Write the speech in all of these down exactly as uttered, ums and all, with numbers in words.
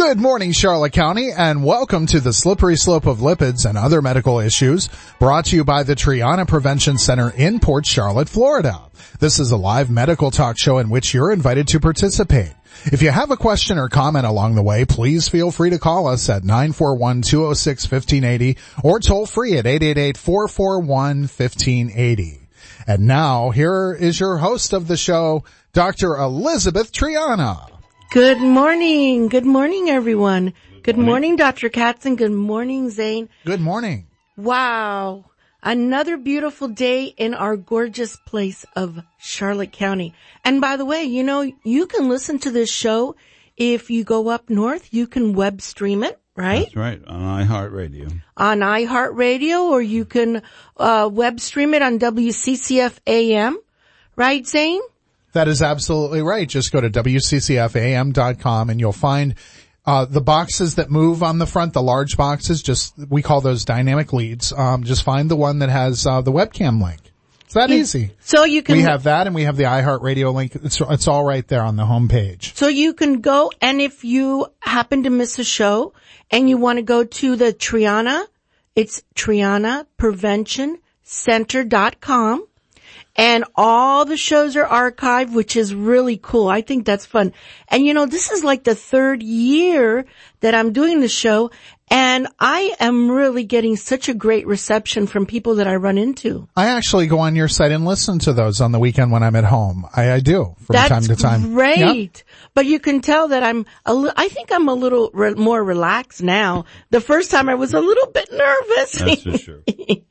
Good morning, Charlotte County, and welcome to the Slippery Slope of Lipids and Other Medical Issues, brought to you by the Triana Prevention Center in Port Charlotte, Florida. This is a live medical talk show in which you're invited to participate. If you have a question or comment along the way, please feel free to call us at nine four one, two oh six, one five eight zero or toll free at eight eight eight, four four one, one five eight zero. And now, here is your host of the show, Doctor Elizabeth Triana. Good morning. Good morning, everyone. Good morning, morning Doctor Katz, and good morning, Zane. Good morning. Wow. Another beautiful day in our gorgeous place of Charlotte County. And by the way, you know, you can listen to this show if you go up north. You can web stream it, right? That's right, on iHeartRadio. On iHeartRadio, or you can uh web stream it on W C C F A M, right, Zane? That is absolutely right. Just go to W C C F A M dot com and you'll find uh the boxes that move on the front, the large boxes. Just, we call those dynamic leads. Um just find the one that has uh the webcam link. It's that yeah. easy. So you can. We have that, and we have the iHeartRadio link. It's it's all right there on the homepage. So you can go, and if you happen to miss a show and you want to go to the Triana, it's Triana Prevention Center dot com. And all the shows are archived, which is really cool. I think that's fun. And you know, this is like the third year that I'm doing the show, and I am really getting such a great reception from people that I run into. I actually go on your site and listen to those on the weekend when I'm at home. I, I do from that's time to time. That's great. Yep. But you can tell that I'm a li- I think I'm a little re- more relaxed now. The first time I was a little bit nervous. That's for sure.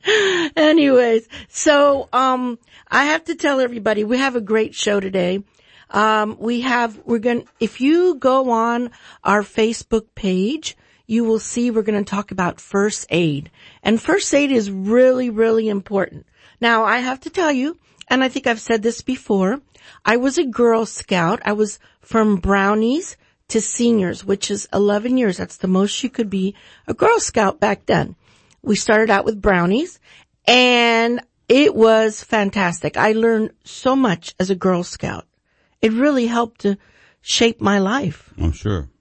Anyways, so um I have to tell everybody we have a great show today. Um we have we're going if you go on our Facebook page, you will see we're going to talk about first aid. And first aid is really, really important. Now, I have to tell you, and I think I've said this before, I was a Girl Scout. I was from brownies to seniors, which is eleven years. That's the most you could be a Girl Scout back then. We started out with brownies, and it was fantastic. I learned so much as a Girl Scout. It really helped to shape my life. I'm sure.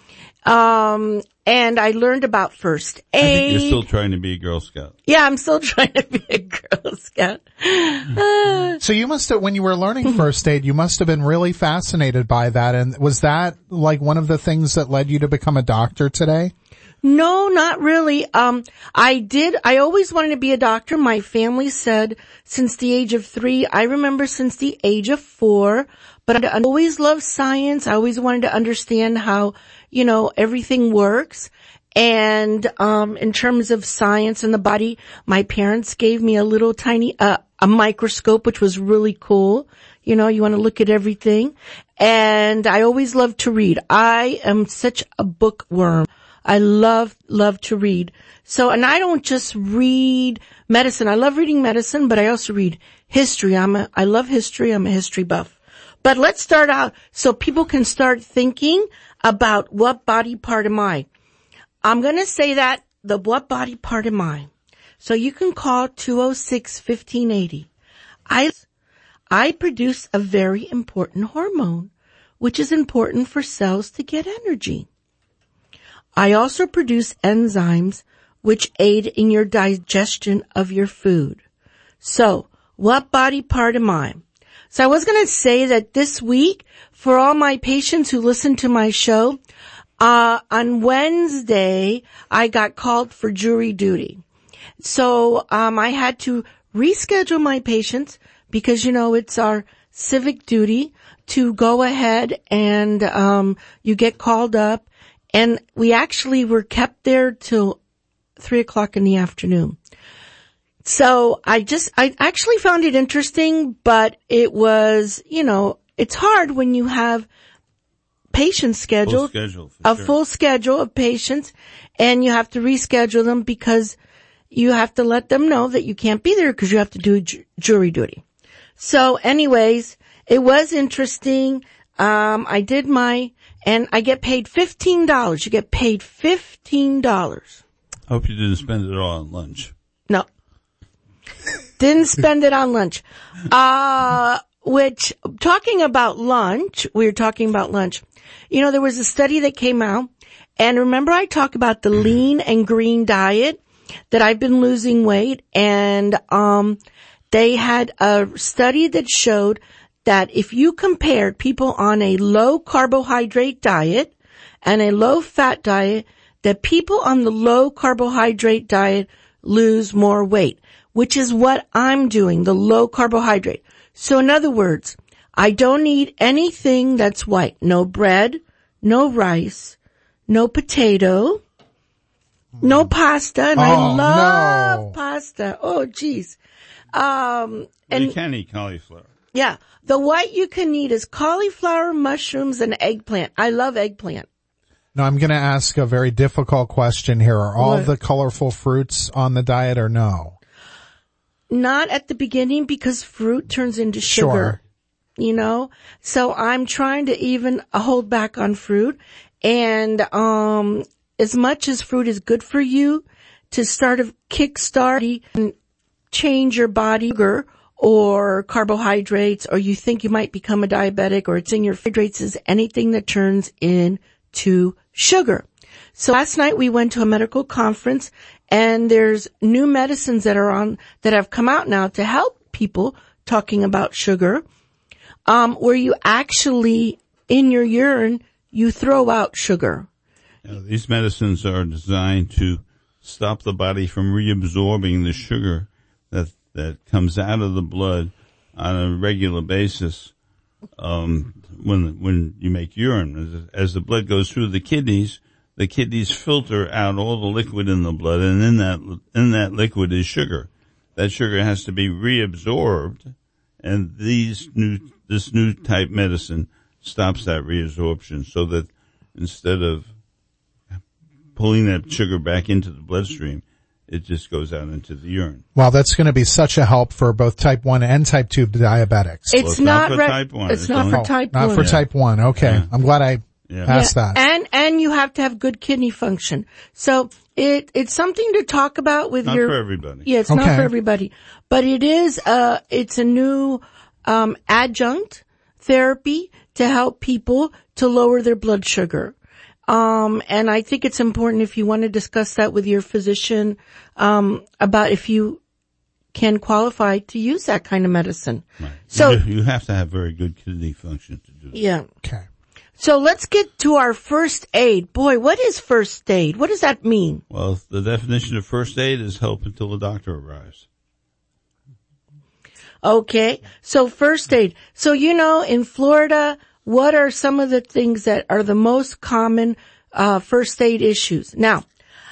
Um, and I learned about first aid. I think you're still trying to be a Girl Scout. Yeah, I'm still trying to be a Girl Scout. Uh, so you must have, when you were learning first aid, you must have been really fascinated by that. And was that like one of the things that led you to become a doctor today? No, not really. Um, I did, I always wanted to be a doctor. My family said since the age of three, I remember since the age of four, but I always loved science. I always wanted to understand how, you know, everything works. And, um, in terms of science and the body, my parents gave me a little tiny, uh, a microscope, which was really cool. You know, you want to look at everything. And I always loved to read. I am such a bookworm. I love, love to read. So, and I don't just read medicine. I love reading medicine, but I also read history. I'm a, I love history. I'm a history buff. But let's start out so people can start thinking about what body part am I. I'm going to say that, the what body part am I. So you can call two oh six, one five eight zero. I, I produce a very important hormone, which is important for cells to get energy. I also produce enzymes which aid in your digestion of your food. So, what body part am I? So I was going to say that this week, for all my patients who listen to my show, uh, on Wednesday, I got called for jury duty. So, um, I had to reschedule my patients because, you know, it's our civic duty to go ahead and, um, you get called up. And we actually were kept there till three o'clock in the afternoon. So I just, I actually found it interesting, but it was, you know, it's hard when you have patients scheduled, full schedule, a sure. full schedule of patients, and you have to reschedule them because you have to let them know that you can't be there because you have to do ju- jury duty. So anyways, it was interesting. Um, I did my, and I get paid fifteen dollars. You get paid fifteen dollars. I hope you didn't spend it all on lunch. No. Didn't spend it on lunch. Uh, which, talking about lunch, we were talking about lunch. You know, there was a study that came out, And remember I talked about the lean and green diet, that I've been losing weight, and um they had a study that showed that if you compared people on a low carbohydrate diet and a low fat diet, that people on the low carbohydrate diet lose more weight, which is what I'm doing, the low carbohydrate. So in other words, I don't eat anything that's white. No bread, no rice, no potato, no pasta, and Oh, I love no. pasta. Oh, geez. Um, and you can eat cauliflower. yeah, the white you can eat is cauliflower, mushrooms, and eggplant. I love eggplant. Now I'm going to ask a very difficult question here. Are all What? the colorful fruits on the diet or no? Not at the beginning because fruit turns into sugar. Sure. You know, so I'm trying to even hold back on fruit. And, um, as much as fruit is good for you to start a kickstart and change your body sugar or carbohydrates, or you think you might become a diabetic, or it's in your hydrates, is anything that turns into sugar. So last night we went to a medical conference, and there's new medicines that are on, that have come out now to help people talking about sugar. Um, where you actually, in your urine, you throw out sugar. Now, these medicines are designed to stop the body from reabsorbing the sugar that that comes out of the blood on a regular basis. Um, when when you make urine, as, as the blood goes through the kidneys, the kidneys filter out all the liquid in the blood, and in that in that liquid is sugar. That sugar has to be reabsorbed, and these new this new type medicine stops that reabsorption, so that instead of pulling that sugar back into the bloodstream, it just goes out into the urine. Well, that's going to be such a help for both type one and type two diabetics. It's, Well, it's not, not for re- type one. It's, It's not only- for Oh, type not one. for type one. Okay. Yeah. I'm glad I Yeah. asked that. And, and you have to have good kidney function. So it, it's something to talk about with Not your, for everybody. yeah, it's not Okay. for everybody, but it is, uh, it's a new, um, adjunct therapy to help people to lower their blood sugar. Um, and I think it's important, if you want to discuss that with your physician, um, about if you can qualify to use that kind of medicine. Right. So, you, you have to have very good kidney function to do that. yeah. Okay. So let's get to our first aid. Boy, what is first aid? What does that mean? Well, the definition of first aid is help until the doctor arrives. Okay. So first aid. So, you know, in Florida, what are some of the things that are the most common, uh, first aid issues? Now,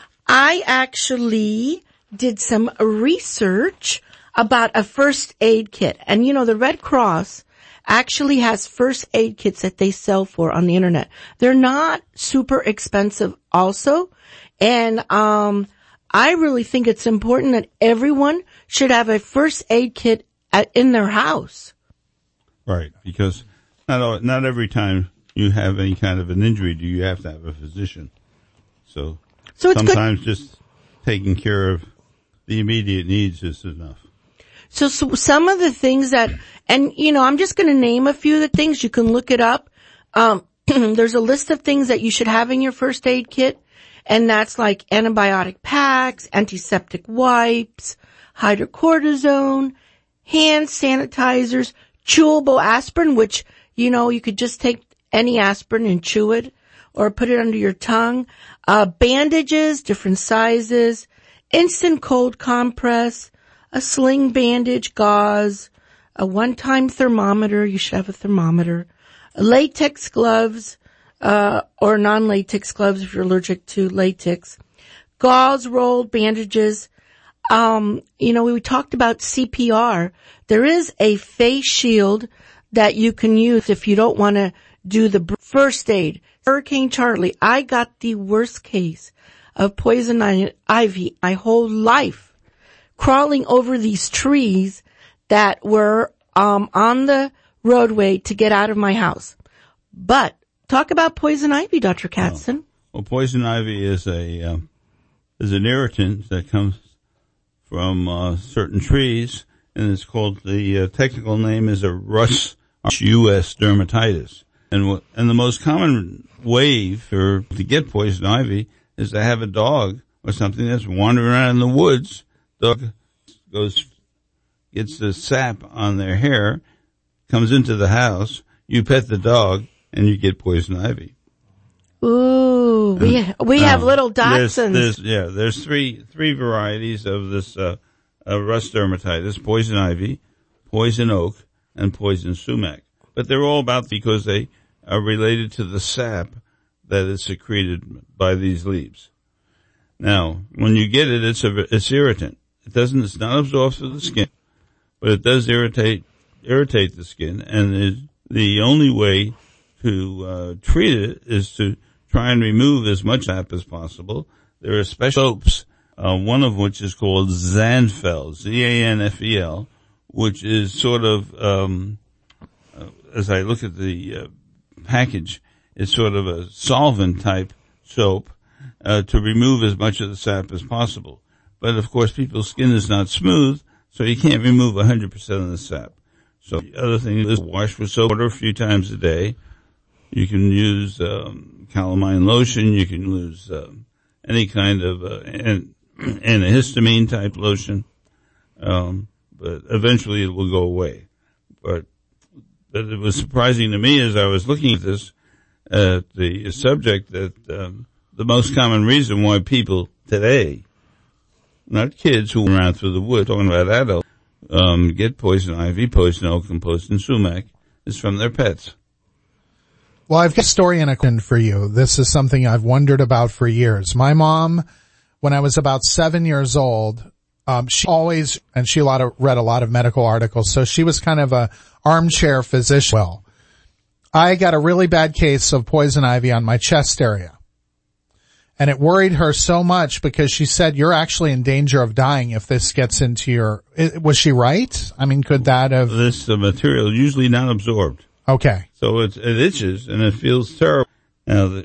I actually did some research about a first aid kit. And, you know, the Red Cross actually has first aid kits that they sell for on the internet. They're not super expensive also. And, um, I really think it's important that everyone should have a first aid kit at, in their house. Right, because not all, not every time you have any kind of an injury do you have to have a physician. So, So it's good. sometimes just taking care of the immediate needs is enough. So, so some of the things that, and you know, I'm just going to name a few of the things. You can look it up. Um, there's a list of things that you should have in your first aid kit, and that's like antibiotic packs, antiseptic wipes, hydrocortisone, hand sanitizers, chewable aspirin, which, you know, you could just take any aspirin and chew it or put it under your tongue, uh, bandages, different sizes, instant cold compress, a sling bandage, gauze, a one-time thermometer. You should have a thermometer, latex gloves, uh, or non-latex gloves if you're allergic to latex, gauze rolled bandages. Um, you know, we talked about C P R. There is a face shield that you can use if you don't want to do the first aid. Hurricane Charlie, I got the worst case of poison ivy my whole life, crawling over these trees that were um on the roadway to get out of my house. But talk about poison ivy, Doctor Katzen. Well, poison ivy is a um, is an irritant that comes from uh, certain trees, and it's called, the uh, technical name is a Rus U S dermatitis. And and the most common way for to get poison ivy is to have a dog or something that's wandering around in the woods. Dog goes, gets the sap on their hair, comes into the house. You pet the dog, and you get poison ivy. Ooh, we we now, have little dachshunds. There's, there's, yeah, there's three three varieties of this uh, uh, rust dermatitis: poison ivy, poison oak, and poison sumac. But they're all about because they are related to the sap that is secreted by these leaves. Now, when you get it, it's a it's irritant. It doesn't. It's not absorbed through the skin, but it does irritate irritate the skin. And it, the only way to uh, treat it is to try and remove as much sap as possible. There are special soaps, uh, one of which is called Zanfel, Z A N F E L, which is sort of, um, uh, as I look at the uh, package, it's sort of a solvent type soap uh, to remove as much of the sap as possible. But of course, people's skin is not smooth, so you can't remove one hundred percent of the sap. So the other thing is wash with soap water a few times a day. You can use um, calamine lotion. You can use uh, any kind of uh, an, antihistamine type lotion, um, but eventually it will go away. But, but it was surprising to me as I was looking at this, at the subject, that um, the most common reason why people today, not kids who run around through the woods, talking about adults, um, get poison ivy, poison oak, and poison sumac is from their pets. Well, I've got a story and a question for you. This is something I've wondered about for years. My mom, when I was about seven years old, um, she always, and she a lot of, read a lot of medical articles, so she was kind of a armchair physician. Well, I got a really bad case of poison ivy on my chest area. And it worried her so much because she said, you're actually in danger of dying if this gets into your, was she right? I mean, could that have? This uh, material is usually not absorbed. Okay. So it, it itches and it feels terrible. Now, the,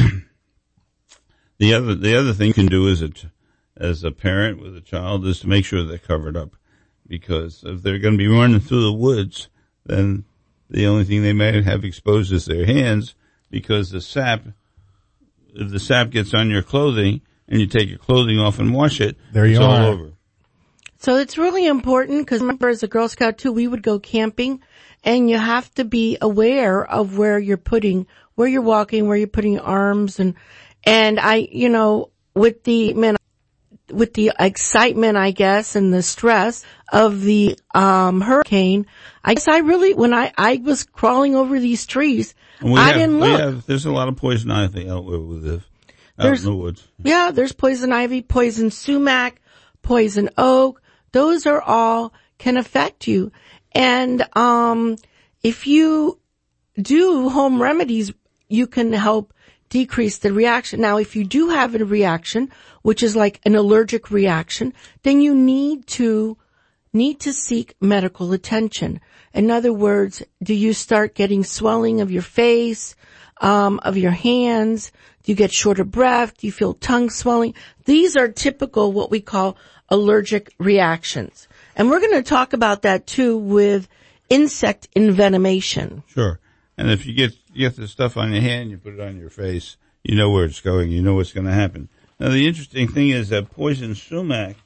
the other, the other thing you can do as a, as a parent with a child is to make sure they're covered up. Because if they're going to be running through the woods, then the only thing they may have exposed is their hands, because the sap, if the sap gets on your clothing and you take your clothing off and wash it, there you it's are. all over. So it's really important, because remember, as a Girl Scout too, we would go camping, and you have to be aware of where you're putting, where you're walking, where you're putting your arms, and and I, you know, with the man, with the excitement, I guess, and the stress of the um hurricane, I guess I really, when I I was crawling over these trees, I have, didn't look. We have, there's a lot of poison ivy out where we live, out There's, in the woods. Yeah, there's poison ivy, poison sumac, poison oak. Those are all can affect you. And um if you do home remedies, you can help decrease the reaction. Now, if you do have a reaction, which is like an allergic reaction, then you need to need to seek medical attention. In other words, do you start getting swelling of your face, um, of your hands? Do you get short of breath? Do you feel tongue swelling? These are typical what we call allergic reactions. And we're going to talk about that too with insect envenomation. Sure. And if you get, you get the stuff on your hand, you put it on your face, you know where it's going, you know what's going to happen. Now, the interesting thing is that poison sumac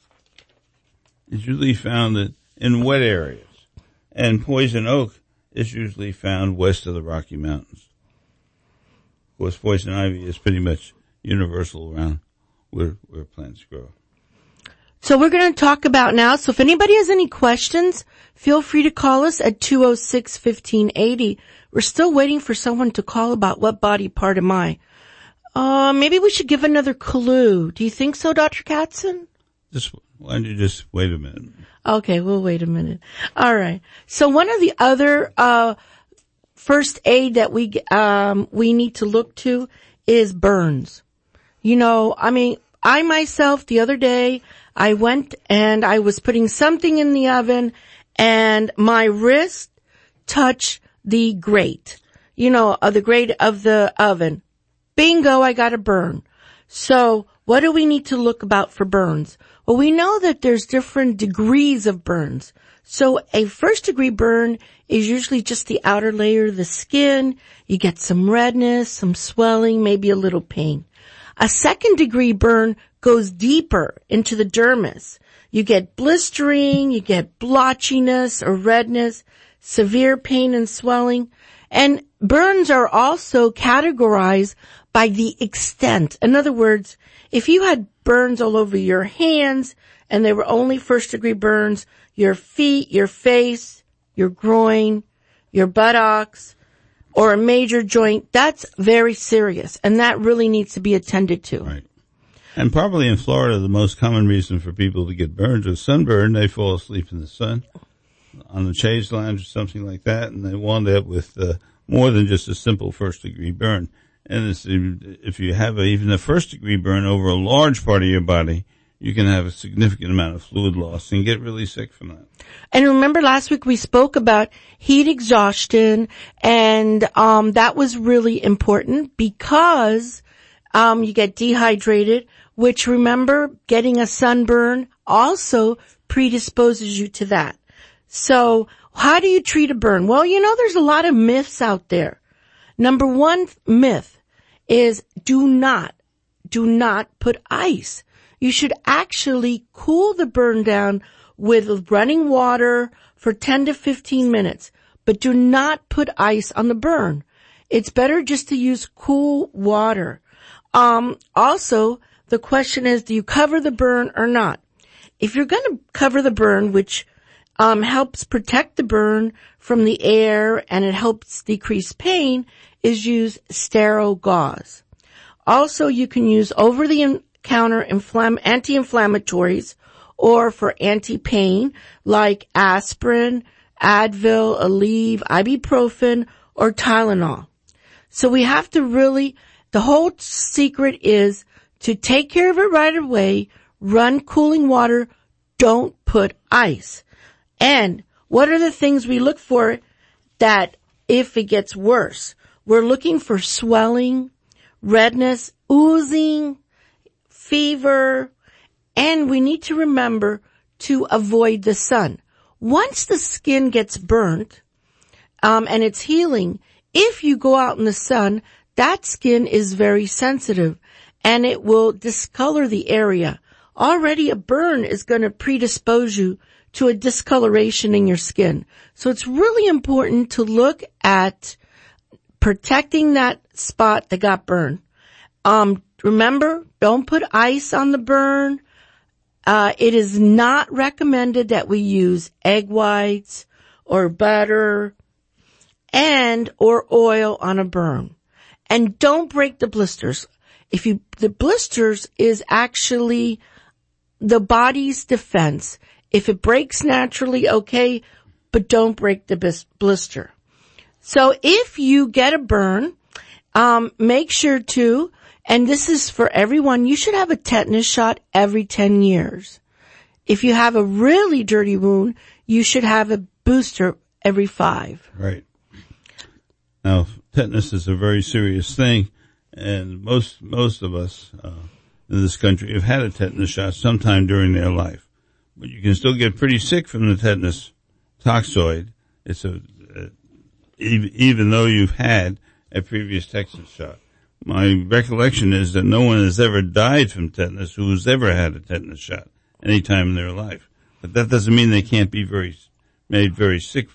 is usually found in wet areas, and poison oak is usually found west of the Rocky Mountains. Of course, poison ivy is pretty much universal around where, where plants grow. So we're going to talk about now. So if anybody has any questions, feel free to call us at two oh six, fifteen eighty. We're still waiting for someone to call about what body part am I. Uh, maybe we should give another clue. Do you think so, Doctor Katzen? Just, why don't you just wait a minute? Okay, we'll wait a minute. All right. So one of the other, uh, first aid that we, um, we need to look to is burns. You know, I mean, I myself, the other day, I went and I was putting something in the oven and my wrist touched the grate, you know, of the grate of the oven. Bingo, I got a burn. So what do we need to look about for burns? Well, we know that there's different degrees of burns. So a first degree burn is usually just the outer layer of the skin. You get some redness, some swelling, maybe a little pain. A second degree burn goes deeper into the dermis. You get blistering, you get blotchiness or redness, severe pain and swelling. And burns are also categorized by the extent. In other words, if you had burns all over your hands and they were only first degree burns, your feet, your face, your groin, your buttocks, or a major joint, that's very serious, and that really needs to be attended to. Right. And probably in Florida, the most common reason for people to get burns is sunburn. They fall asleep in the sun on the chaise lounge or something like that, and they wind up with uh, more than just a simple first-degree burn. And it's, if you have a, even a first-degree burn over a large part of your body, you can have a significant amount of fluid loss and get really sick from that. And remember last week we spoke about heat exhaustion, and um that was really important because um you get dehydrated, which, remember, getting a sunburn also predisposes you to that. So how do you treat a burn? Well, you know, there's a lot of myths out there. Number one myth is do not, do not put ice. You should actually cool the burn down with running water for ten to fifteen minutes, but do not put ice on the burn. It's better just to use cool water. Um, also, the question is, do you cover the burn or not? If you're going to cover the burn, which um, helps protect the burn from the air and it helps decrease pain, is use sterile gauze. Also, you can use over-the-counter inflam- anti-inflammatories or for anti-pain like aspirin, Advil, Aleve, ibuprofen, or Tylenol. So we have to really, the whole secret is to take care of it right away, run cooling water, don't put ice. And what are the things we look for that if it gets worse? We're looking for swelling, redness, oozing, fever, and we need to remember to avoid the sun. Once the skin gets burnt, um, and it's healing, if you go out in the sun, that skin is very sensitive and it will discolor the area. Already a burn is going to predispose you to a discoloration in your skin. So it's really important to look at protecting that spot that got burned. Um, remember, don't put ice on the burn. Uh, it is not recommended that we use egg whites or butter and or oil on a burn. And don't break the blisters. If you, the blisters is actually the body's defense. If it breaks naturally, okay, but don't break the bis- blister. So if you get a burn, um, make sure to, and this is for everyone, you should have a tetanus shot every ten years. If you have a really dirty wound, you should have a booster every five. Right. Now, tetanus is a very serious thing, and most most of us uh, in this country have had a tetanus shot sometime during their life. But you can still get pretty sick from the tetanus toxoid. It's a, a even, even though you've had a previous tetanus shot. My recollection is that no one has ever died from tetanus who's ever had a tetanus shot any time in their life. But that doesn't mean they can't be very made very sick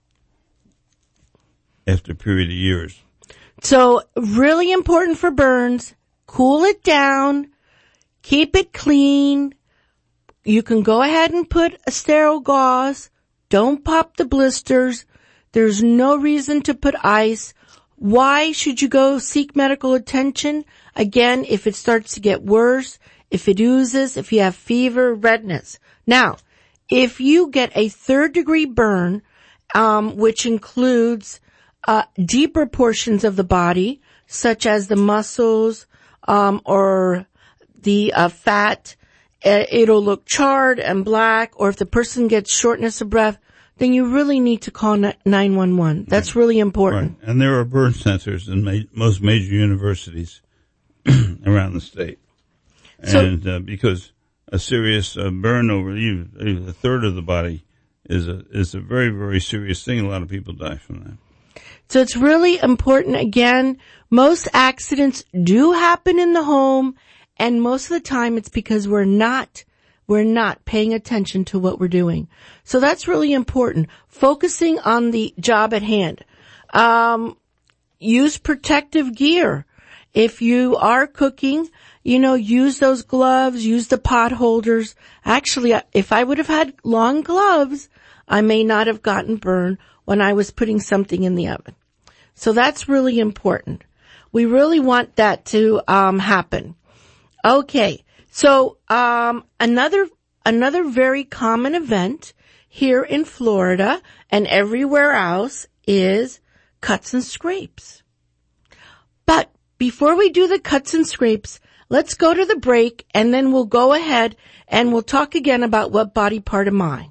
after a period of years. So really important for burns, cool it down, keep it clean. You can go ahead and put a sterile gauze. Don't pop the blisters. There's no reason to put ice. Why should you go seek medical attention? Again, if it starts to get worse, if it oozes, if you have fever, redness. Now, if you get a third degree burn, um, which includes uh, deeper portions of the body, such as the muscles, um, or the uh, fat, uh, it'll look charred and black, or if the person gets shortness of breath, then you really need to call nine one one. That's right. Really important. Right. And there are burn centers in ma- most major universities around the state. And so, uh, because a serious uh, burn over even a third of the body is a, is a very, very serious thing. A lot of people die from that. So it's really important. Again, most accidents do happen in the home, and most of the time it's because we're not, we're not paying attention to what we're doing. So that's really important. Focusing on the job at hand. Um, use protective gear. If you are cooking, you know, use those gloves, use the pot holders. Actually, if I would have had long gloves, I may not have gotten burned when I was putting something in the oven. So that's really important. We really want that to um happen. Okay. So um another another very common event here in Florida and everywhere else is cuts and scrapes. But before we do the cuts and scrapes, let's go to the break, and then we'll go ahead and we'll talk again about what body part am I.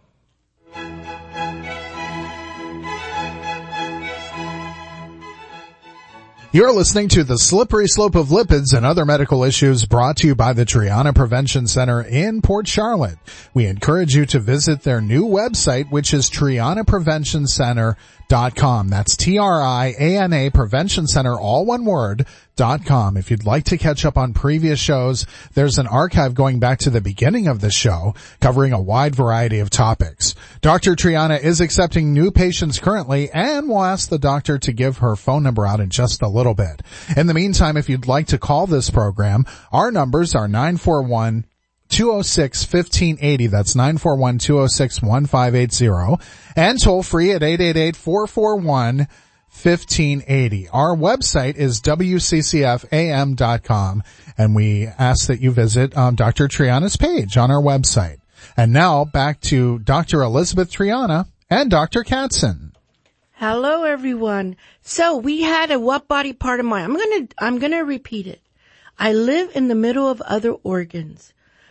You're listening to The Slippery Slope of Lipids and Other Medical Issues, brought to you by the Triana Prevention Center in Port Charlotte. We encourage you to visit their new website, which is triana prevention center dot com. That's T R I A N A Prevention Center, all one word, dot com. If you'd like to catch up on previous shows, there's an archive going back to the beginning of the show covering a wide variety of topics. Doctor Triana is accepting new patients currently, and we'll ask the doctor to give her phone number out in just a little bit. In the meantime, if you'd like to call this program, our numbers are nine four one, two oh six, one five eight oh. That's nine four one, two oh six, one five eight oh. And toll free at eight eight eight, four four one, one five eight oh. Our website is W C C F A M dot com, and we ask that you visit um, Doctor Triana's page on our website. And now back to Doctor Elizabeth Triana and Doctor Katzen. Hello, everyone. So we had a what body part of mine. I'm gonna, I'm gonna repeat it. I live in the middle of other organs.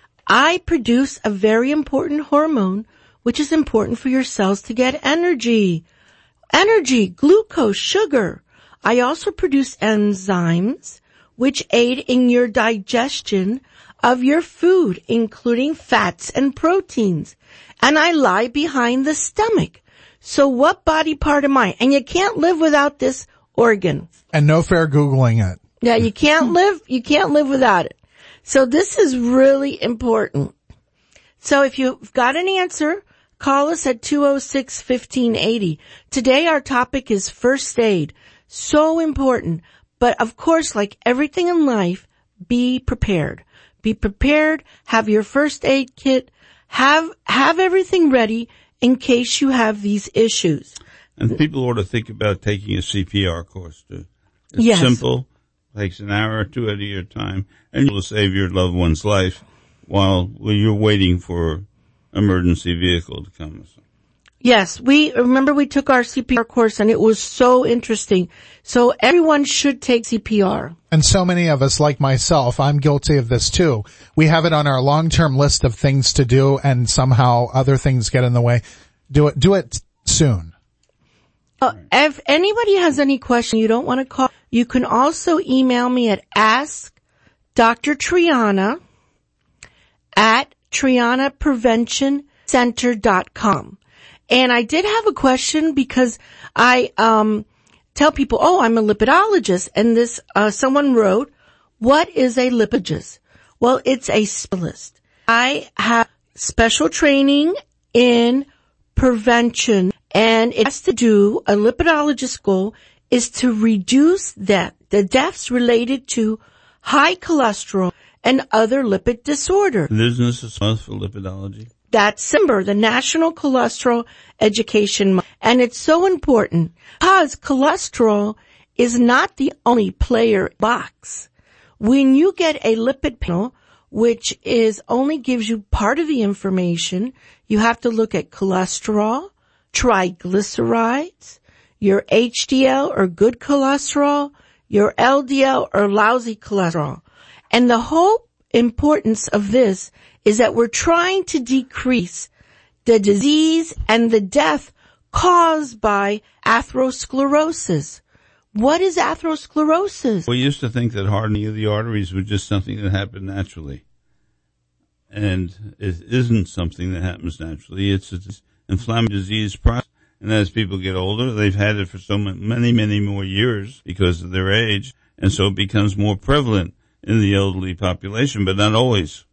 I produce a very important hormone, which is important for your cells to get energy. Energy, glucose, sugar. I also produce enzymes, which aid in your digestion of your food, including fats and proteins. And I lie behind the stomach. So what body part am I? And you can't live without this organ. And no fair Googling it. Yeah, you can't live, you can't live without it. So this is really important. So if you've got an answer, call us at two oh six, one five eight oh. Today our topic is first aid. So important. But of course, like everything in life, be prepared. Be prepared, have your first aid kit, have, have everything ready in case you have these issues. And people ought to think about taking a C P R course too. It's yes. simple, takes an hour or two out of your time, and you'll save your loved one's life while you're waiting for emergency vehicle to come. Yes, we, remember we took our C P R course and it was so interesting. So everyone should take C P R. And so many of us, like myself, I'm guilty of this too. We have it on our long-term list of things to do, and somehow other things get in the way. Do it, do it soon. Uh, if anybody has any question you don't want to call, you can also email me at ask Doctor Triana at triana prevention center dot com. And I did have a question because I um tell people, oh, I'm a lipidologist, and this uh someone wrote, what is a lipidologist? Well, it's a specialist. I have special training in prevention, and it has to do, a lipidologist goal is to reduce that, the deaths related to high cholesterol and other lipid disorder. Isn't this a month for lipidology? That's S I M B R, the National Cholesterol Education Month. And it's so important because cholesterol is not the only player box. When you get a lipid panel, which is only gives you part of the information, you have to look at cholesterol, triglycerides, your H D L or good cholesterol, your L D L or lousy cholesterol. And the whole importance of this is that we're trying to decrease the disease and the death caused by atherosclerosis. What is atherosclerosis? We used to think that hardening of the arteries was just something that happened naturally. And it isn't something that happens naturally. It's a, inflammatory disease process. And as people get older, they've had it for so many, many more years because of their age. And so it becomes more prevalent in the elderly population, but not always.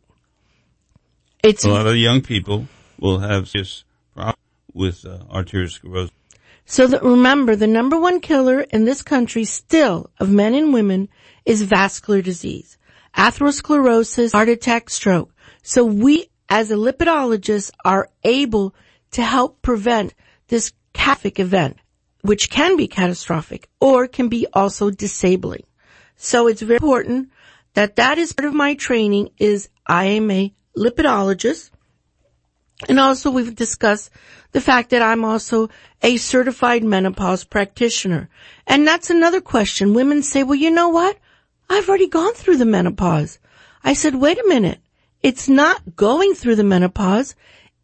It's a lot of young people will have serious problems with uh, arteriosclerosis. So that, remember, the number one killer in this country still of men and women is vascular disease, atherosclerosis, heart attack, stroke. So we, as a lipidologist, are able to help prevent this catastrophic event, which can be catastrophic or can be also disabling. So it's very important that that is part of my training. Is I am a lipidologist. And also we've discussed the fact that I'm also a certified menopause practitioner. And that's another question. Women say, well, you know what? I've already gone through the menopause. I said, wait a minute. It's not going through the menopause.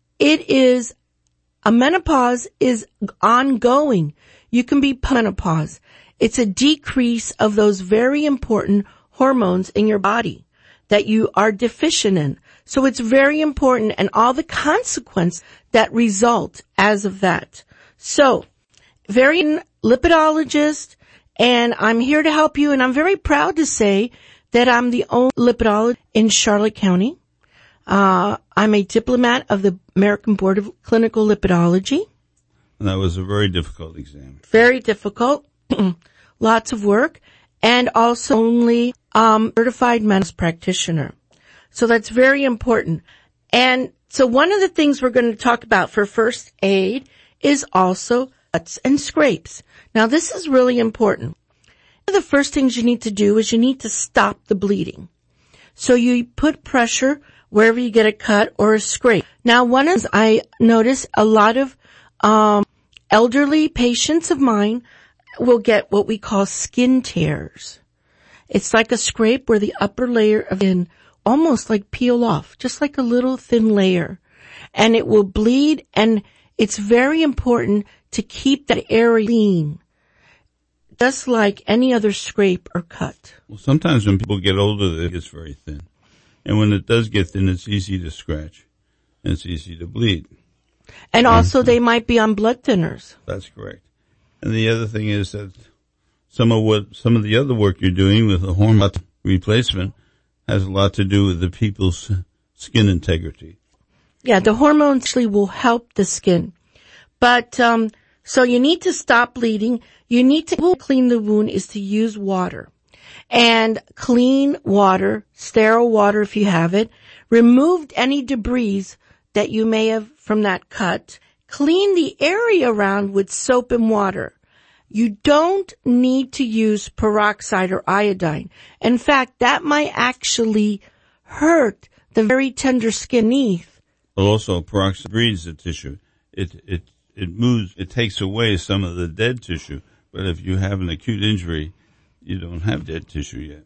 It is, a menopause is ongoing. You can be menopause. It's a decrease of those very important hormones in your body that you are deficient in. So it's very important, and all the consequences that result as of that. So, very lipidologist, and I'm here to help you, and I'm very proud to say that I'm the only lipidologist in Charlotte County. Uh, I'm a diplomat of the American Board of Clinical Lipidology. And that was a very difficult exam. Very difficult. Lots of work. And also only um certified menopause practitioner. So that's very important. And so one of the things we're going to talk about for first aid is also cuts and scrapes. Now this is really important. One of the first things you need to do is you need to stop the bleeding. So you put pressure wherever you get a cut or a scrape. Now one is, I notice a lot of um elderly patients of mine will get what we call skin tears. It's like a scrape where the upper layer of skin almost like peel off, just like a little thin layer. And it will bleed, and it's very important to keep that area clean, just like any other scrape or cut. Well, sometimes when people get older, it gets very thin. And when it does get thin, it's easy to scratch, and it's easy to bleed. And also they might be on blood thinners. That's correct. And the other thing is that some of what, some of the other work you're doing with the hormone replacement has a lot to do with the people's skin integrity. Yeah, the hormones actually will help the skin. But, um, so you need to stop bleeding. You need to clean the wound is to use water. And clean water, sterile water if you have it. Remove any debris that you may have from that cut. Clean the area around with soap and water. You don't need to use peroxide or iodine. In fact, that might actually hurt the very tender skin beneath. Well, also peroxide breeds the tissue. It, it, it moves, it takes away some of the dead tissue. But if you have an acute injury, you don't have dead tissue yet.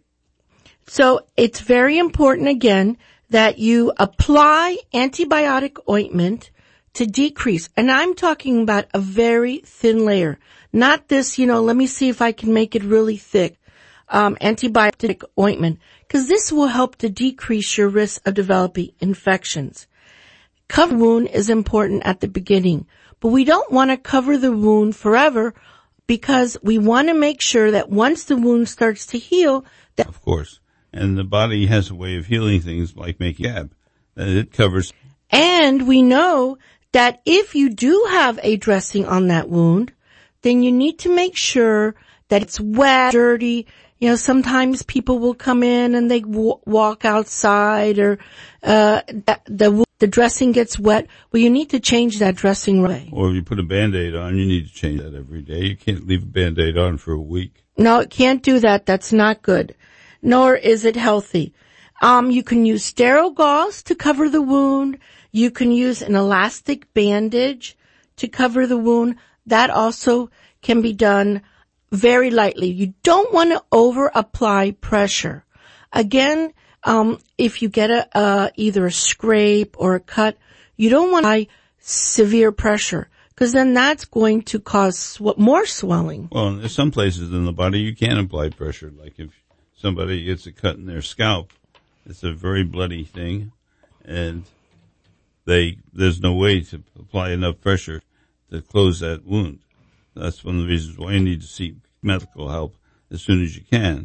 So it's very important again that you apply antibiotic ointment to decrease. And I'm talking about a very thin layer. Not this, you know, let me see if I can make it really thick, um, antibiotic ointment. Because this will help to decrease your risk of developing infections. Cover wound is important at the beginning. But we don't want to cover the wound forever because we want to make sure that once the wound starts to heal, that of course. And the body has a way of healing things like making scab. That it covers. And we know that if you do have a dressing on that wound, then you need to make sure that it's wet, dirty. You know, sometimes people will come in and they w- walk outside or, uh, the, the, the dressing gets wet. Well, you need to change that dressing right away. Or if you put a Band-Aid on, you need to change that every day. You can't leave a Band-Aid on for a week. No, can't do that. That's not good. Nor is it healthy. Um, you can use sterile gauze to cover the wound. You can use an elastic bandage to cover the wound. That also can be done very lightly. You don't want to over apply pressure. Again, um, if you get a, uh, either a scrape or a cut, you don't want to apply severe pressure because then that's going to cause sw- more swelling. Well, there's some places in the body you can apply pressure. Like if somebody gets a cut in their scalp, it's a very bloody thing. And they, there's no way to apply enough pressure to close that wound. That's one of the reasons why you need to seek medical help as soon as you can.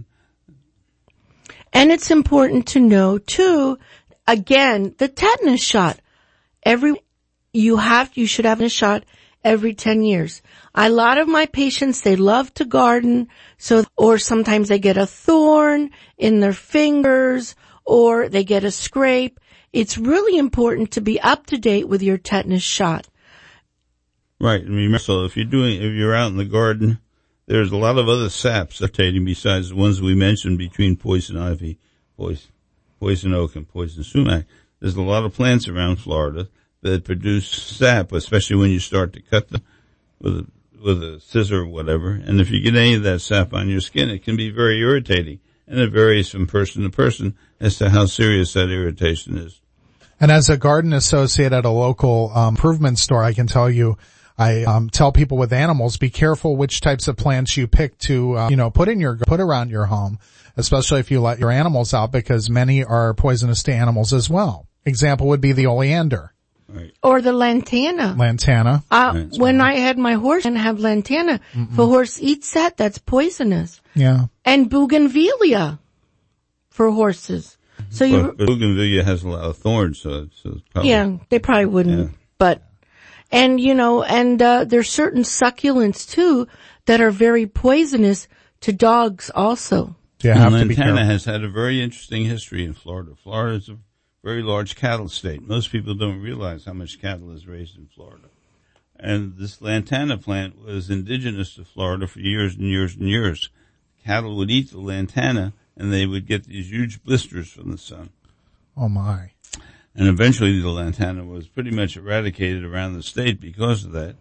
And it's important to know too, again, the tetanus shot. Every, you have, you should have a shot every ten years. A lot of my patients, they love to garden, so, or sometimes they get a thorn in their fingers, or they get a scrape. It's really important to be up to date with your tetanus shot. Right. And remember, so if you're doing, if you're out in the garden, there's a lot of other saps rotating besides the ones we mentioned between poison ivy, poison, poison oak, and poison sumac. There's a lot of plants around Florida that produce sap, especially when you start to cut them with a, with a scissor or whatever. And if you get any of that sap on your skin, it can be very irritating. And it varies from person to person as to how serious that irritation is. And as a garden associate at a local um, improvement store, I can tell you, I um, tell people with animals, be careful which types of plants you pick to, uh, you know, put in your, put around your home, especially if you let your animals out, because many are poisonous to animals as well. Example would be the oleander. Right. Or the lantana. Lantana. Uh, That's when right. I had my horse and have lantana, Mm-mm. if a horse eats that, that's poisonous. Yeah. And bougainvillea for horses. So you, But, but bougainvillea has a lot of thorns, so, so it's probably. yeah, they probably wouldn't, Yeah. but, and you know, and, uh, there's certain succulents too that are very poisonous to dogs also. You have and to be Lantana careful. has had a very interesting history in Florida. Florida is a very large cattle state. Most people don't realize how much cattle is raised in Florida. And this lantana plant was indigenous to Florida for years and years and years. Cattle would eat the lantana and they would get these huge blisters from the sun. Oh my. And eventually the lantana was pretty much eradicated around the state because of that.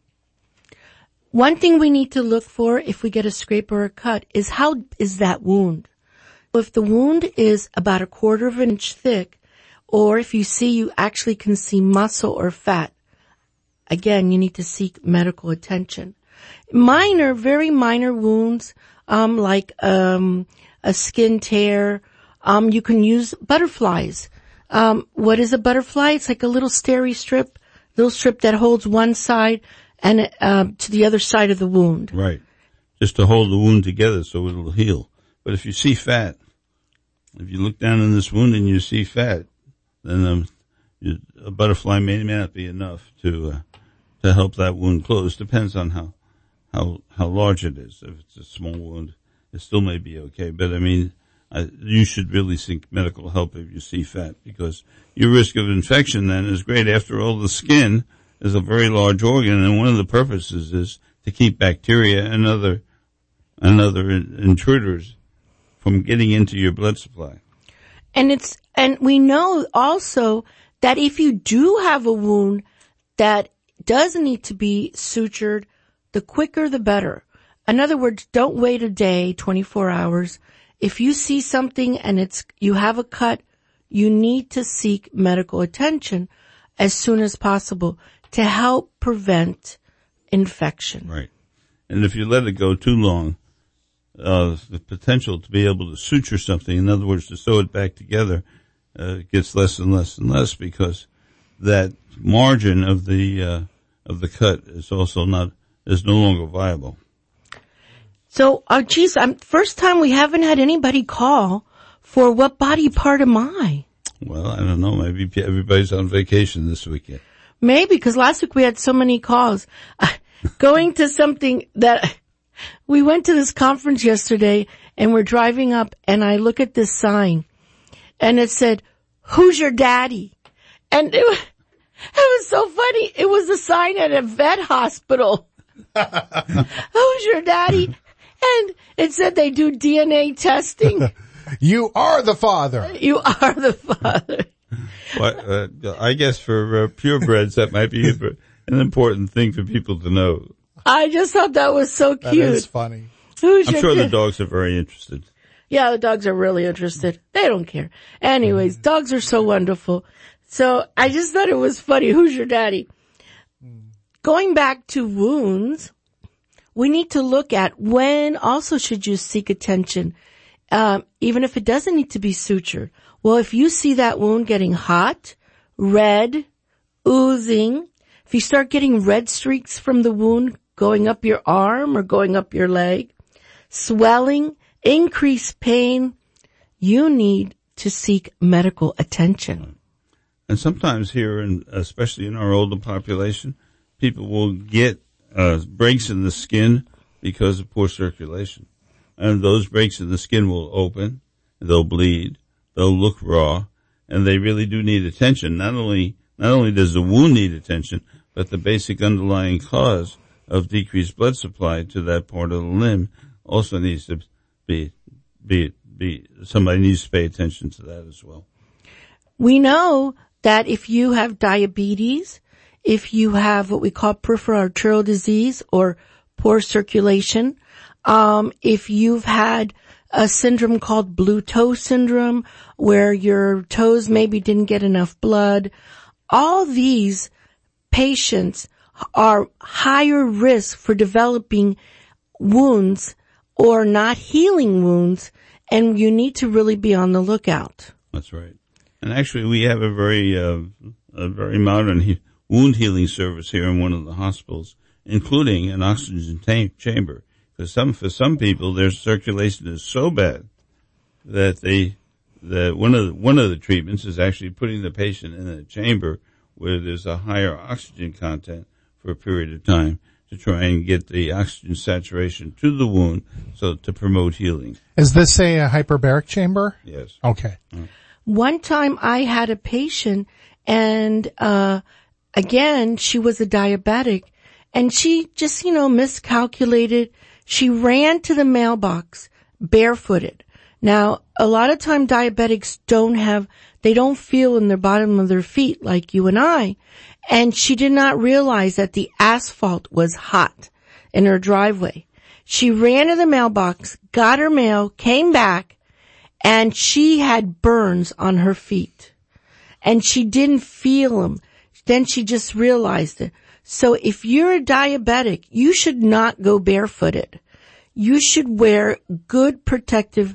One thing we need to look for if we get a scrape or a cut is how is that wound. If the wound is about a quarter of an inch thick, or if you see you actually can see muscle or fat, again, you need to seek medical attention. Minor, very minor wounds, um, like um, a skin tear, um, you can use butterflies. Um, what is a butterfly? It's like a little steri strip, little strip that holds one side and uh, to the other side of the wound. Right. Just to hold the wound together so it'll heal. But if you see fat, if you look down in this wound and you see fat, then um, you, a butterfly may, may not be enough to uh, to help that wound close. Depends on how how how large it is. If it's a small wound, it still may be okay. But I mean, I, you should really seek medical help if you see fat, because your risk of infection then is great. After all, the skin is a very large organ, and one of the purposes is to keep bacteria and other and other intruders from getting into your blood supply. And it's, and we know also that if you do have a wound that does need to be sutured, the quicker the better. In other words, don't wait a day, twenty-four hours. If you see something and it's, you have a cut, you need to seek medical attention as soon as possible to help prevent infection. Right. And if you let it go too long, uh, the potential to be able to suture something, in other words, to sew it back together, uh, gets less and less and less, because that margin of the, uh, of the cut is also not, is no longer viable. So, uh, geez, I'm, first time we haven't had anybody call for what body part am I? Well, I don't know. Maybe everybody's on vacation this weekend. Maybe, because last week we had so many calls. Uh, going to something that, we went to this conference yesterday and we're driving up and I look at this sign and it said, "Who's your daddy?" And it was, it was so funny. It was a sign at a vet hospital. "Who's your daddy?" And it said they do D N A testing. You are the father. You are the father. Well, uh, I guess for uh, purebreds, that might be an important thing for people to know. I just thought that was so cute. That is funny. Who's I'm your sure kid? the dogs are very interested. Yeah, the dogs are really interested. They don't care. Anyways, dogs are so wonderful. So I just thought it was funny. Who's your daddy? Going back to wounds, we need to look at when also should you seek attention, um, even if it doesn't need to be sutured. Well, if you see that wound getting hot, red, oozing, if you start getting red streaks from the wound going up your arm or going up your leg, swelling, increased pain, you need to seek medical attention. And sometimes here, in, especially in our older population, people will get uh, breaks in the skin because of poor circulation. And those breaks in the skin will open, they'll bleed, they'll look raw, and they really do need attention. Not only, not only does the wound need attention, but the basic underlying cause of decreased blood supply to that part of the limb also needs to be, be, be, somebody needs to pay attention to that as well. We know that if you have diabetes, if you have what we call peripheral arterial disease or poor circulation, um, if you've had a syndrome called blue toe syndrome where your toes maybe didn't get enough blood, all these patients are higher risk for developing wounds or not healing wounds, and you need to really be on the lookout. That's right. And actually, we have a very, uh, a very modern he- wound healing service here in one of the hospitals, including an oxygen tank chamber. Because some, for some people, their circulation is so bad that they, that one of the, one of the treatments is actually putting the patient in a chamber where there's a higher oxygen content for a period of time to try and get the oxygen saturation to the wound, so to promote healing. Is this a, a hyperbaric chamber? Yes. Okay. Mm. One time I had a patient and, uh, again, she was a diabetic and she just, you know, miscalculated. She ran to the mailbox barefooted. Now, a lot of time diabetics don't have, they don't feel in the bottom of their feet like you and I. And she did not realize that the asphalt was hot in her driveway. She ran to the mailbox, got her mail, came back, and she had burns on her feet. And she didn't feel them. Then she just realized it. So if you're a diabetic, you should not go barefooted. You should wear good protective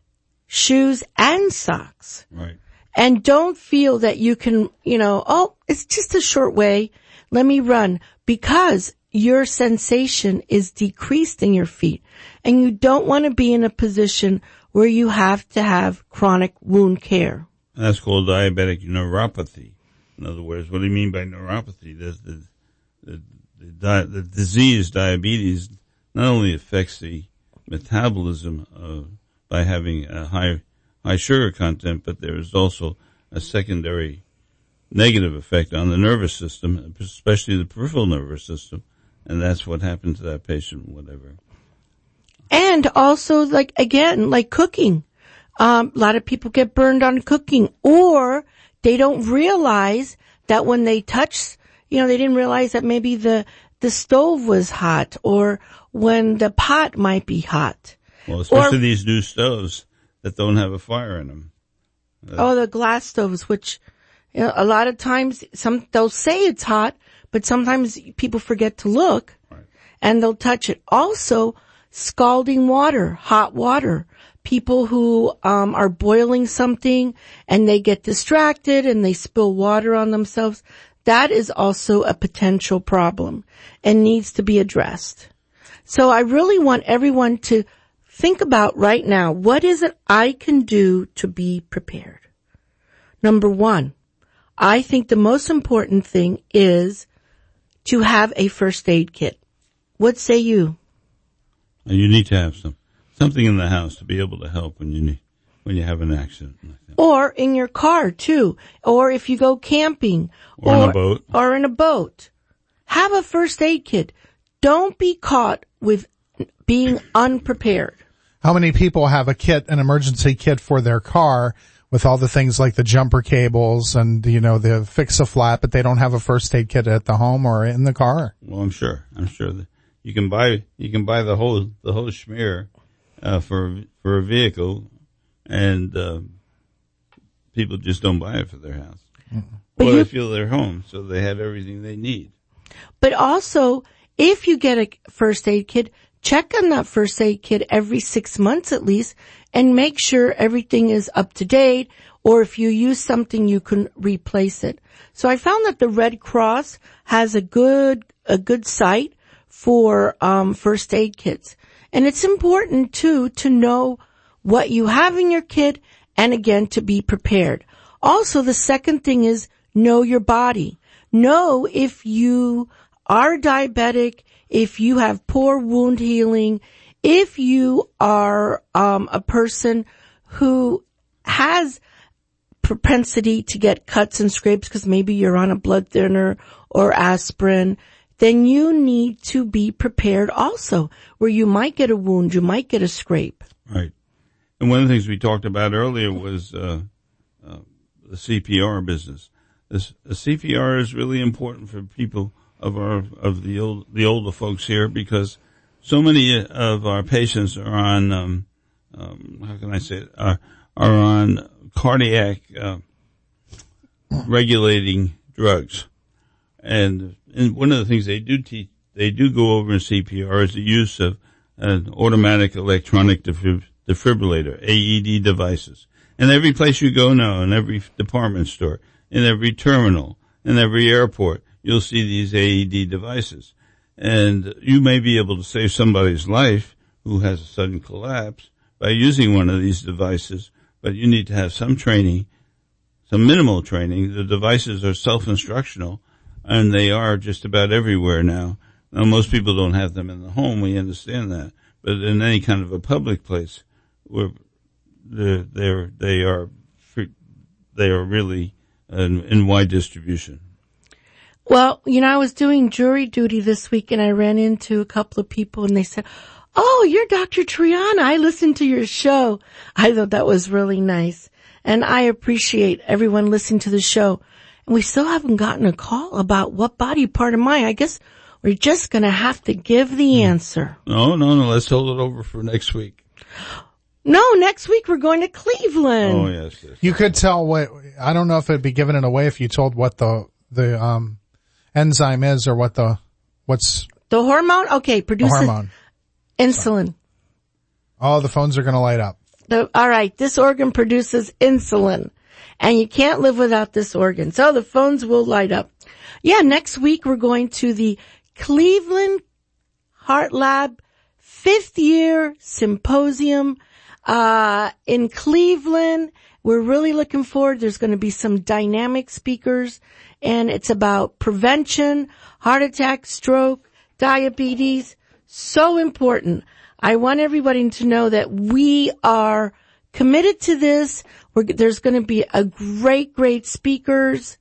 shoes and socks. Right. And don't feel that you can, you know, oh, it's just a short way. Let me run, because your sensation is decreased in your feet and you don't want to be in a position where you have to have chronic wound care. That's called diabetic neuropathy. In other words, what do you mean by neuropathy? The, the, the, the, di- the disease, diabetes, not only affects the metabolism uh, by having a high high sugar content, but there is also a secondary negative effect on the nervous system, especially the peripheral nervous system, and that's what happened to that patient, whatever. And also, like, again, like cooking. Um, a lot of people get burned on cooking, or they don't realize that when they touch, you know, they didn't realize that maybe the, the stove was hot, or when the pot might be hot. Well, especially or, these new stoves that don't have a fire in them. Uh, oh, the glass stoves, which, you know, a lot of times some, they'll say it's hot, but sometimes people forget to look right. and they'll touch it. Also, scalding water, hot water. People who, um, are boiling something and they get distracted and they spill water on themselves. That is also a potential problem and needs to be addressed. So I really want everyone to think about right now, what is it I can do to be prepared? Number one, I think the most important thing is to have a first aid kit. What say you? You need to have some something in the house to be able to help when you need, when you have an accident like that. Or in your car too, or if you go camping, or, or in a boat, or in a boat. Have a first aid kit. Don't be caught with being unprepared. How many people have a kit, an emergency kit for their car with all the things like the jumper cables and, you know, the fix-a-flat, but they don't have a first aid kit at the home or in the car? Well, I'm sure. I'm sure that you can buy, you can buy the whole, the whole schmear, uh, for, for a vehicle, and, uh, people just don't buy it for their house. Mm-hmm. Well, they feel their home, so they have everything they need. But also, if you get a first aid kit, check on that first aid kit every six months at least and make sure everything is up to date, or if you use something, you can replace it. So I found that the Red Cross has a good, a good site for, um, first aid kits. And it's important too to know what you have in your kit and again to be prepared. Also, the second thing is know your body. Know if you are diabetic, if you have poor wound healing, if you are um, a person who has propensity to get cuts and scrapes because maybe you're on a blood thinner or aspirin, then you need to be prepared also, where you might get a wound, you might get a scrape. Right. And one of the things we talked about earlier was uh, uh the C P R business. This, the C P R is really important for people of our of the old the older folks here because so many of our patients are on um, um how can I say it are are on cardiac uh, regulating drugs, and and one of the things they do teach they do go over in C P R is the use of an automatic electronic defib- defibrillator A E D devices. And every place you go now, in every department store, in every terminal, in every airport, you'll see these A E D devices. And you may be able to save somebody's life who has a sudden collapse by using one of these devices, but you need to have some training, some minimal training. The devices are self-instructional, and they are just about everywhere now. Now, most people don't have them in the home, we understand that, but in any kind of a public place, where They're, they're, they are, they are really in, in wide distribution. Well, you know, I was doing jury duty this week and I ran into a couple of people and they said, "Oh, you're Doctor Triana. I listened to your show." I thought that was really nice. And I appreciate everyone listening to the show. And we still haven't gotten a call about what body part am I? I guess we're just going to have to give the answer. No, no, no. Let's hold it over for next week. No, next week we're going to Cleveland. Oh, yes, yes. You could tell what, I don't know if it'd be giving it away if you told what the, the, um, enzyme is or what the, what's. The hormone? Okay, produces hormone. Insulin. Oh, the phones are going to light up. The, all right, this organ produces insulin, and you can't live without this organ. So the phones will light up. Yeah, next week we're going to the Cleveland Heart Lab fifth year symposium. Uh, in Cleveland, we're really looking forward. There's going to be some dynamic speakers, and it's about prevention, heart attack, stroke, diabetes. So important. I want everybody to know that we are committed to this. We're, there's going to be a great, great speakers.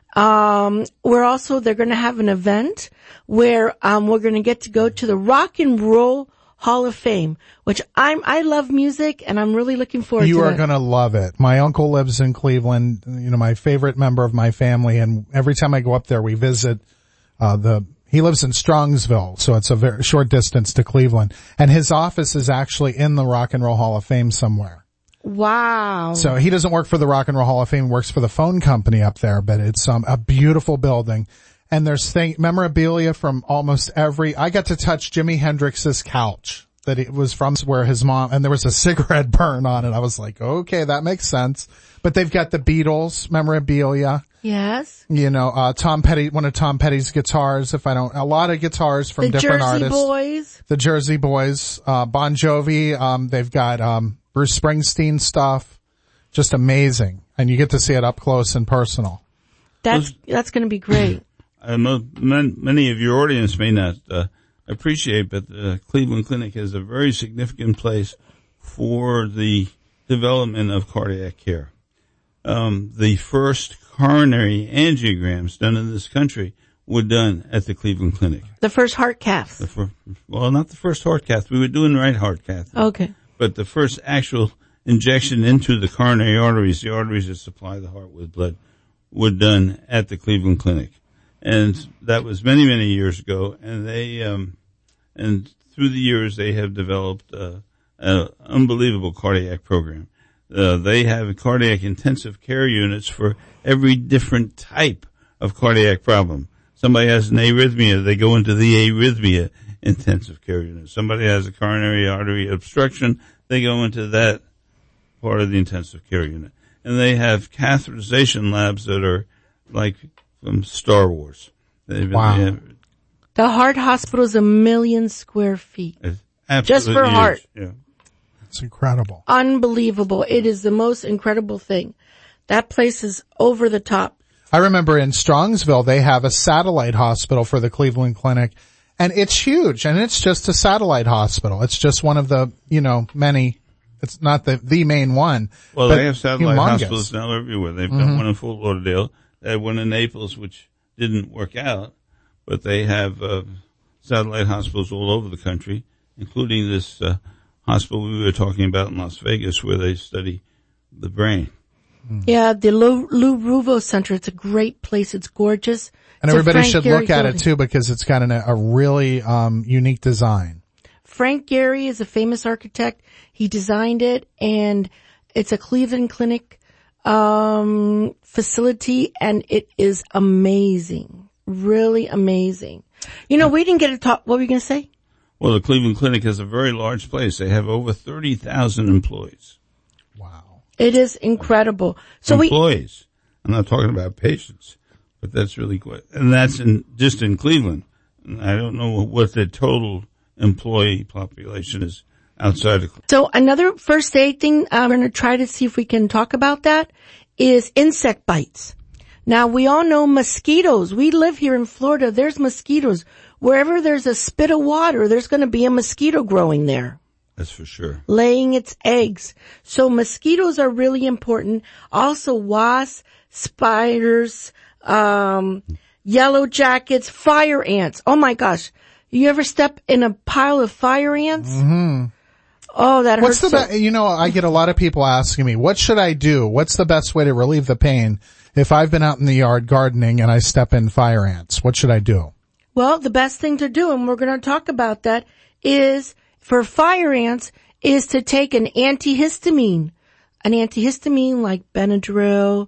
Um, we're also, they're going to have an event where, um, we're going to get to go to the Rock and Roll Hall of Fame, which I'm, I love music and I'm really looking forward you to it. You are going to love it. My uncle lives in Cleveland, you know, my favorite member of my family. And every time I go up there, we visit, uh, the, he lives in Strongsville. So it's a very short distance to Cleveland, and his office is actually in the Rock and Roll Hall of Fame somewhere. Wow. So he doesn't work for the Rock and Roll Hall of Fame, works for the phone company up there, but it's, um, a beautiful building. And there's thing, memorabilia from almost every, I got to touch Jimi Hendrix's couch that it was from where his mom, and there was a cigarette burn on it. I was like, okay, that makes sense. But they've got the Beatles memorabilia. Yes. You know, uh, Tom Petty, one of Tom Petty's guitars, if I don't, a lot of guitars from the different Jersey artists. Boys. The Jersey Boys, uh, Bon Jovi, um, they've got, um, Bruce Springsteen stuff. Just amazing. And you get to see it up close and personal. That's, that's going to be great. I know many of your audience may not uh, appreciate, but the Cleveland Clinic has a very significant place for the development of cardiac care. Um, the first coronary angiograms done in this country were done at the Cleveland Clinic. The first heart cath. The fir- well, not the first heart cath. We were doing right heart cath. Okay. But the first actual injection into the coronary arteries, the arteries that supply the heart with blood, were done at the Cleveland Clinic. And that was many, many years ago. And they, um, and through the years, they have developed uh, an unbelievable cardiac program. Uh, they have cardiac intensive care units for every different type of cardiac problem. Somebody has an arrhythmia, they go into the arrhythmia intensive care unit. Somebody has a coronary artery obstruction, they go into that part of the intensive care unit. and they have catheterization labs that are like from Star Wars. They've, Wow. They have, The heart hospital is a million square feet. it's Just for absolutely heart. huge. Yeah. It's incredible. Unbelievable. It is the most incredible thing. That place is over the top. I remember in Strongsville, they have a satellite hospital for the Cleveland Clinic, and it's huge, and it's just a satellite hospital. It's just one of the, you know, many, it's not the, the main one. Well, but they have satellite humongous. hospitals now everywhere. They've got Mm-hmm. one in Fort Lauderdale. They had one in Naples, which didn't work out, but they have uh, satellite hospitals all over the country, including this uh, hospital we were talking about in Las Vegas, where they study the brain. Yeah, the Lou, Lou Ruvo Center. It's a great place. It's gorgeous. And It's a everybody Frank should Gehry look at building. it too, because it's got an, a really, um, unique design. Frank Gehry is a famous architect. He designed it, and it's a Cleveland Clinic um facility, and it is amazing. Really amazing. You know, we didn't get to talk. What were you going to say? Well, the Cleveland Clinic is a very large place. They have over thirty thousand employees. Wow. It is incredible. So we, employees. I'm not talking about patients, but that's really quite, and that's in, just in Cleveland. And I don't know what the total employee population is outside of Cleveland. so another first aid thing, uh, we're going to try to see if we can talk about that, is insect bites. Now, we all know mosquitoes. We live here in Florida. There's mosquitoes. Wherever there's a spit of water, there's going to be a mosquito growing there, That's for sure. laying its eggs. So mosquitoes are really important. Also wasps, spiders, um, yellow jackets, fire ants. Oh my gosh. You ever step in a pile of fire ants? Mm-hmm. Oh, that What's hurts. the so- be- you know, I get a lot of people asking me, what should I do? What's the best way to relieve the pain if I've been out in the yard gardening and I step in fire ants? What should I do? Well, the best thing to do, and we're going to talk about that, is for fire ants, is to take an antihistamine. An antihistamine like Benadryl,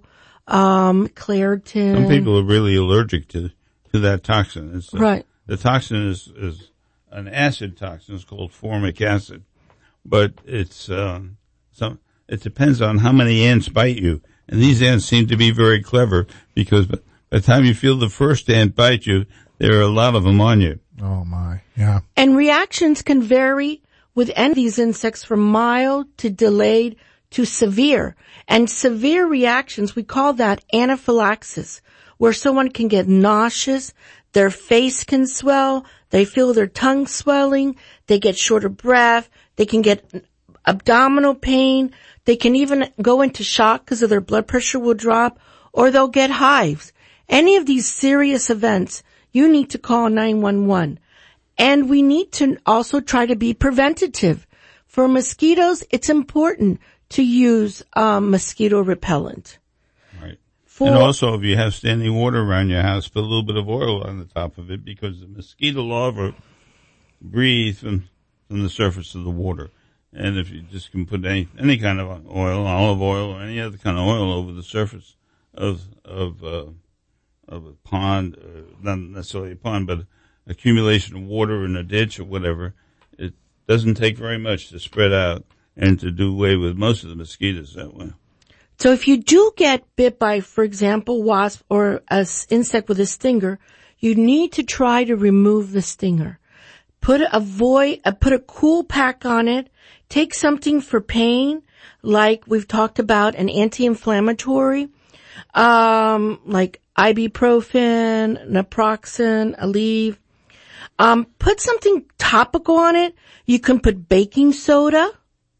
um, Claritin. Some people are really allergic to to that toxin. It's a, Right. The toxin is is an acid toxin. It's called formic acid, but it's um, some. It depends on how many ants bite you, and these ants seem to be very clever because by the time you feel the first ant bite you, there are a lot of them on you. Oh my, yeah. And reactions can vary with any of these insects from mild to delayed to severe. And severe reactions, we call that anaphylaxis, where someone can get nauseous, their face can swell, they feel their tongue swelling, they get short of breath, they can get abdominal pain, they can even go into shock because of their blood pressure will drop, or they'll get hives. Any of these serious events, you need to call nine one one. And we need to also try to be preventative. For mosquitoes, it's important to use um, mosquito repellent. Right. For, And also, if you have standing water around your house, put a little bit of oil on the top of it because the mosquito larvae breathe from, from the surface of the water. And if you just can put any any kind of oil, olive oil, or any other kind of oil over the surface of of uh, of a pond, uh, not necessarily a pond, but accumulation of water in a ditch or whatever, it doesn't take very much to spread out and to do away with most of the mosquitoes that way. so if you do get bit by, for example, wasp or an insect with a stinger, you need to try to remove the stinger. Put a void, uh, put a cool pack on it. Take something for pain, like we've talked about, an anti-inflammatory, um, like ibuprofen, naproxen, Aleve. Um, put something topical on it. You can put baking soda,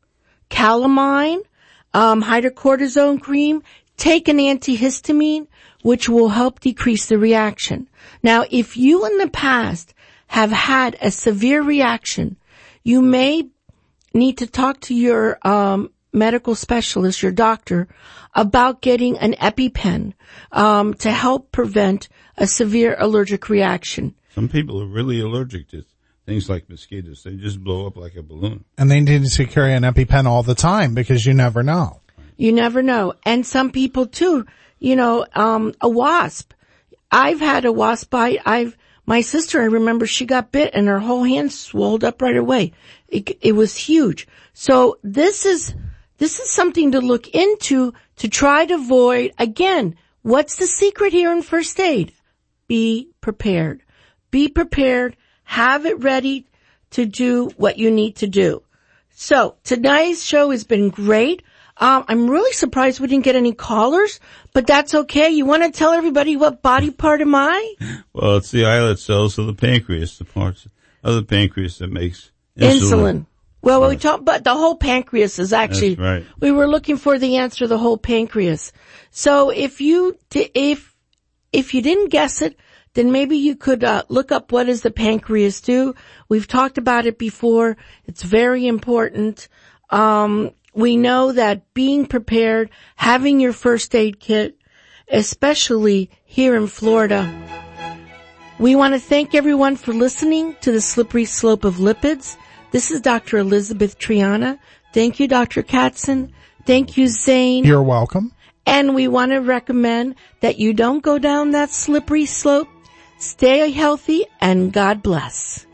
calamine, um, hydrocortisone cream. Take an antihistamine, which will help decrease the reaction. Now, if you in the past have had a severe reaction, you may need to talk to your um medical specialist, your doctor, about getting an EpiPen um to help prevent a severe allergic reaction. Some people are really allergic to things like mosquitoes. They just blow up like a balloon. And they need to carry an EpiPen all the time because you never know. You never know. And some people too, you know, um a wasp. I've had a wasp bite. I've My sister, I remember she got bit and her whole hand swelled up right away. It, it was huge. So this is this is something to look into to try to avoid. Again, what's the secret here in first aid? Be prepared. Be prepared. Have it ready to do what you need to do. So tonight's show has been great. Um, I'm really surprised we didn't get any callers, but that's okay. You want to tell everybody what body part am I? Well, it's the islet cells of the pancreas, the parts of the pancreas that makes insulin. Insulin. Well, Right. we talked, but the whole pancreas is actually, That's right. we were looking for the answer, the whole pancreas. So if you, di- if, if you didn't guess it, then maybe you could, uh, look up what does the pancreas do. We've talked about it before. It's very important. Um, we know that being prepared, having your first aid kit, especially here in Florida. We want to thank everyone for listening to the Slippery Slope of Lipids. This is Doctor Elizabeth Triana. Thank you, Doctor Katzen. Thank you, Zane. You're welcome. And we want to recommend that you don't go down that slippery slope. Stay healthy and God bless.